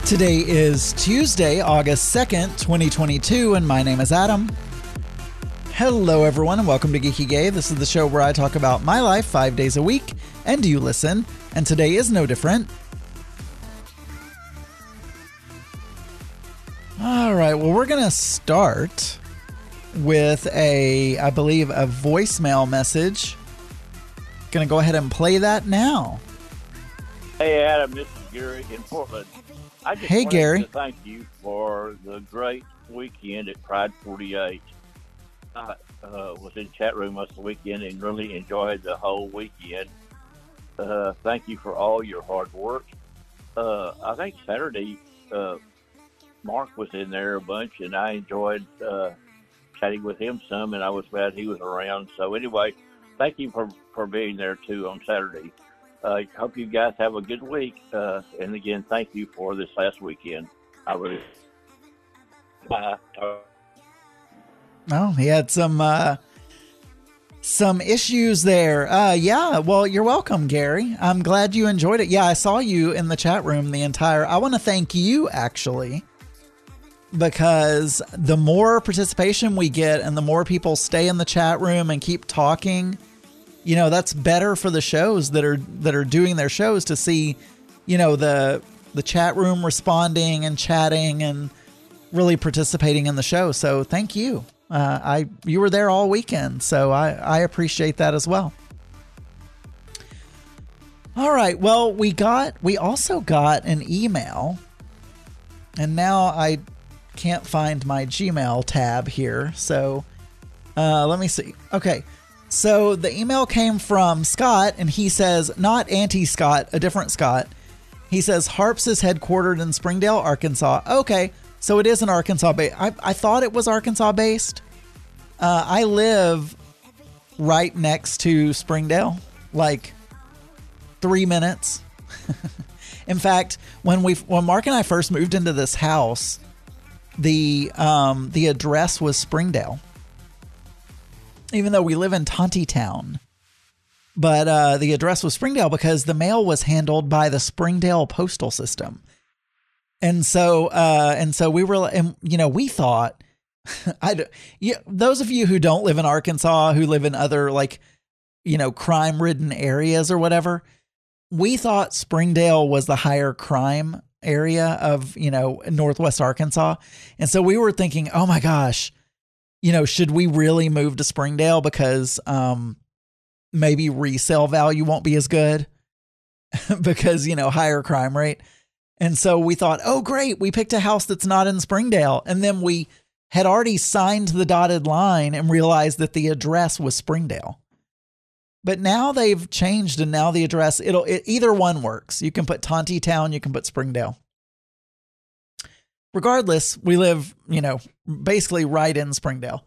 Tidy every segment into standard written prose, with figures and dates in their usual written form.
Today is Tuesday, August 2nd, 2022, and my name is Adam. Hello, everyone, and welcome to Geeky Gay. This is the show where I talk about my life 5 days a week, and you listen, and today is no different. All right, well, we're going to start with I believe, a voicemail message. Going to go ahead and play that now. Hey, Adam, this is Gary in Portland. I just wanted Gary. to thank you for the great weekend at Pride 48. I was in chat room most of the weekend and really enjoyed the whole weekend. Thank you for all your hard work. I think Saturday, Mark was in there a bunch, and I enjoyed chatting with him some, and I was glad he was around. So anyway, thank you for being there, too, on Saturday. Hope you guys have a good week. And again, thank you for this last weekend. I really. Oh, he had some issues there. Yeah, well, you're welcome, Gary. I'm glad you enjoyed it. Yeah, I saw you in the chat room I want to thank you, actually, because the more participation we get and the more people stay in the chat room and keep talking, you know, that's better for the shows that are doing their shows to see, you know, the chat room responding and chatting and really participating in the show. So thank you. You were there all weekend, so I appreciate that as well. All right. Well, we also got an email, and now I can't find my Gmail tab here. So let me see. Okay. So the email came from Scott, and he says, not anti-Scott, a different Scott. He says, Harps is headquartered in Springdale, Arkansas. Okay, so it is an Arkansas base. I thought it was Arkansas based. I live right next to Springdale, like 3 minutes. In fact, when Mark and I first moved into this house, the address was Springdale. Even though we live in Tontitown. But the address was Springdale because the mail was handled by the Springdale postal system. And so we were, and, you know, we thought, those of you who don't live in Arkansas, who live in other, like, you know, crime-ridden areas or whatever, we thought Springdale was the higher crime area of, you know, Northwest Arkansas. And so we were thinking, oh my gosh, you know, should we really move to Springdale because maybe resale value won't be as good because, you know, higher crime rate. And so we thought, oh, great, we picked a house that's not in Springdale. And then we had already signed the dotted line and realized that the address was Springdale. But now they've changed, and now the address, either one works. You can put Tontitown, you can put Springdale. Regardless, we live, you know, basically right in Springdale.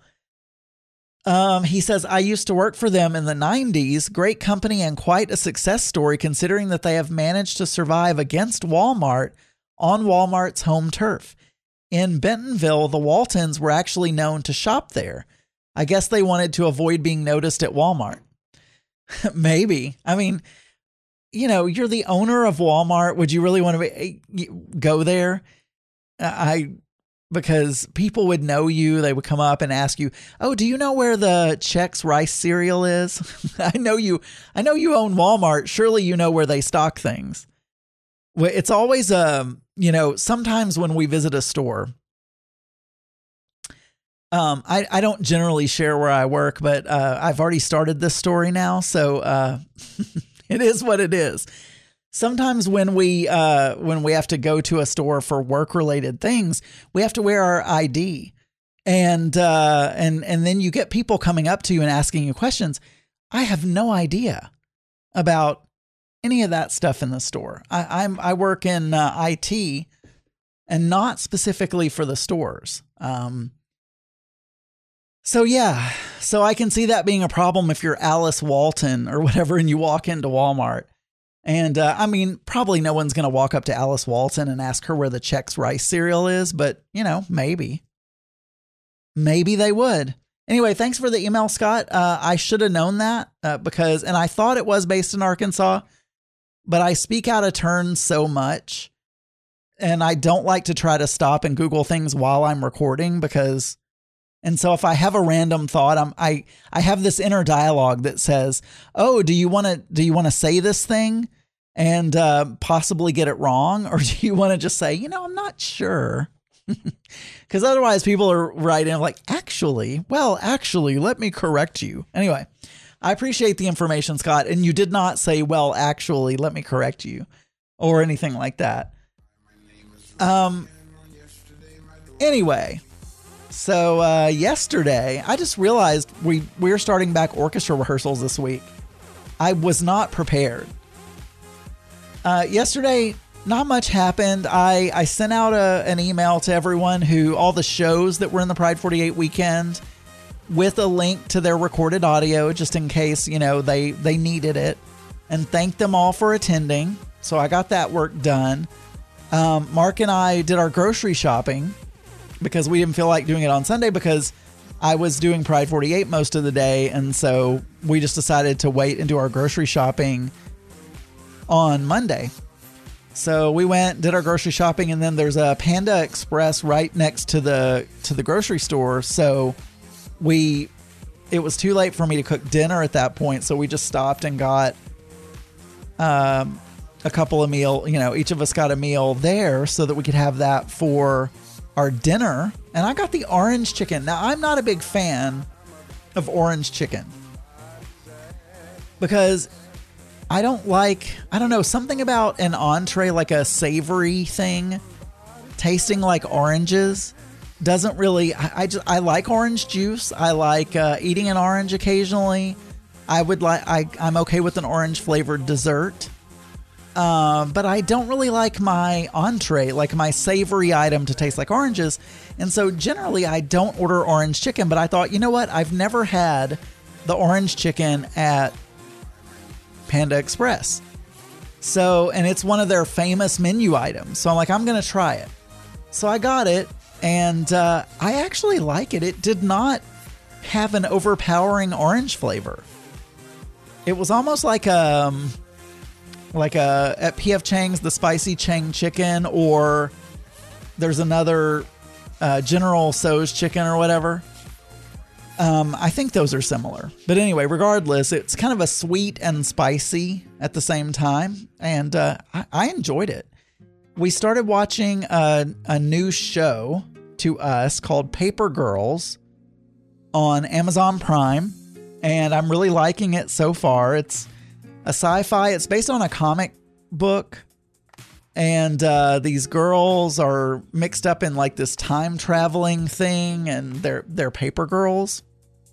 He says, I used to work for them in the 90s. Great company and quite a success story considering that they have managed to survive against Walmart on Walmart's home turf. In Bentonville, the Waltons were actually known to shop there. I guess they wanted to avoid being noticed at Walmart. Maybe. I mean, you know, you're the owner of Walmart. Would you really want to go there? Because people would know you. They would come up and ask you, oh, do you know where the Chex rice cereal is? I know you own Walmart. Surely you know where they stock things. Well, it's always, you know, sometimes when we visit a store, I don't generally share where I work, but, I've already started this story now. So, it is what it is. Sometimes when we have to go to a store for work-related things, we have to wear our ID, and then you get people coming up to you and asking you questions. I have no idea about any of that stuff in the store. I work in IT, and not specifically for the stores. So yeah, so I can see that being a problem if you're Alice Walton or whatever, and you walk into Walmart. And, I mean, probably no one's going to walk up to Alice Walton and ask her where the Chex rice cereal is, but, you know, maybe they would. Anyway, thanks for the email, Scott. I should have known that, because I thought it was based in Arkansas, but I speak out of turn so much and I don't like to try to stop and Google things while I'm recording and so if I have a random thought, I have this inner dialogue that says, "Oh, do you want to say this thing and possibly get it wrong, or do you want to just say, I'm not sure?" Because otherwise, people are writing like, "Actually, let me correct you." Anyway, I appreciate the information, Scott, and you did not say, "Well, actually, let me correct you," or anything like that. Anyway. So yesterday, I just realized we're starting back orchestra rehearsals this week. I was not prepared. Yesterday, not much happened. I sent out an email to everyone all the shows that were in the Pride 48 weekend with a link to their recorded audio, just in case, they needed it, and thanked them all for attending. So I got that work done. Mark and I did our grocery shopping, because we didn't feel like doing it on Sunday because I was doing Pride 48 most of the day. And so we just decided to wait and do our grocery shopping on Monday. So we went, did our grocery shopping, and then there's a Panda Express right next to the grocery store. So it was too late for me to cook dinner at that point. So we just stopped and got a couple of meal, each of us got a meal there so that we could have that for our dinner. And I got the orange chicken. Now, I'm not a big fan of orange chicken because I don't know, something about an entree, like a savory thing tasting like oranges doesn't really, I like orange juice. I like eating an orange occasionally. I'm okay with an orange flavored dessert. But I don't really like my entree, like my savory item, to taste like oranges. And so generally I don't order orange chicken, but I thought, you know what? I've never had the orange chicken at Panda Express. So, and it's one of their famous menu items. So I'm like, I'm going to try it. So I got it, and I actually like it. It did not have an overpowering orange flavor. It was almost like at P.F. Chang's, the spicy Chang chicken, or there's another General Tso's chicken or whatever. I think those are similar. But anyway, regardless, it's kind of a sweet and spicy at the same time. And I enjoyed it. We started watching a new show to us called Paper Girls on Amazon Prime. And I'm really liking it so far. It's a sci-fi. It's based on a comic book. And these girls are mixed up in like this time traveling thing, and they're paper girls.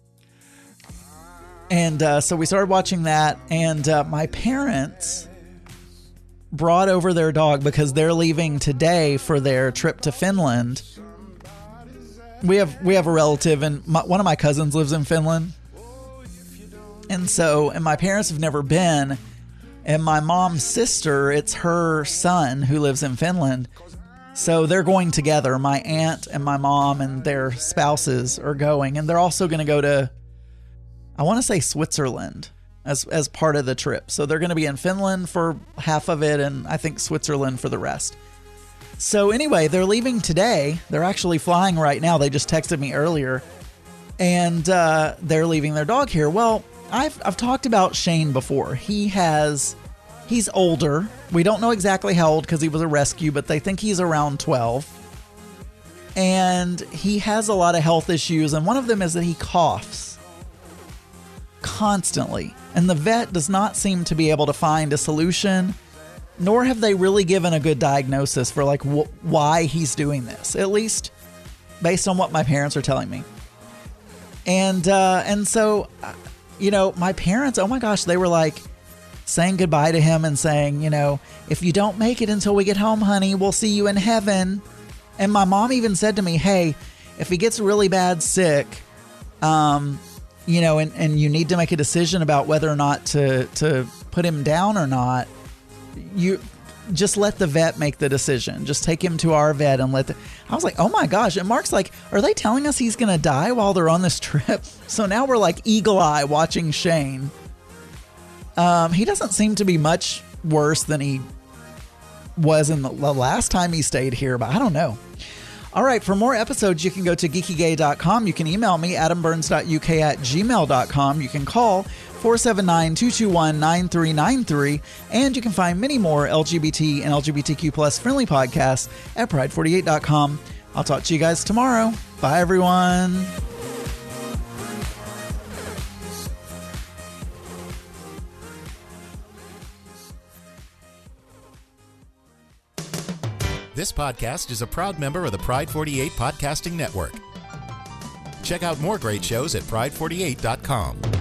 And so we started watching that, and my parents brought over their dog because they're leaving today for their trip to Finland. We have a relative, and one of my cousins lives in Finland. And my parents have never been. And my mom's sister, it's her son who lives in Finland. So they're going together. My aunt and my mom and their spouses are going. And they're also going to go to, I want to say, Switzerland as part of the trip. So they're going to be in Finland for half of it, and I think Switzerland for the rest. So anyway, they're leaving today. They're actually flying right now. They just texted me earlier. And they're leaving their dog here. Well, I've talked about Shane before. He's older. We don't know exactly how old because he was a rescue, but they think he's around 12. And he has a lot of health issues, and one of them is that he coughs constantly. And the vet does not seem to be able to find a solution, nor have they really given a good diagnosis for like why he's doing this, at least based on what my parents are telling me. And so, my parents, oh my gosh, they were like saying goodbye to him and saying, if you don't make it until we get home, honey, we'll see you in heaven. And my mom even said to me, hey, if he gets really bad sick, and you need to make a decision about whether or not to put him down or not, you just let the vet make the decision. Just take him to our vet and I was like, oh my gosh. And Mark's like, are they telling us he's going to die while they're on this trip? So now we're like eagle eye watching Shane. He doesn't seem to be much worse than he was in the last time he stayed here, but I don't know. All right, for more episodes, you can go to geekygay.com. You can email me, adamburns.uk@gmail.com. You can call 479-221-9393. And you can find many more LGBT and LGBTQ plus friendly podcasts at pride48.com. I'll talk to you guys tomorrow. Bye, everyone. This podcast is a proud member of the Pride 48 Podcasting Network. Check out more great shows at pride48.com.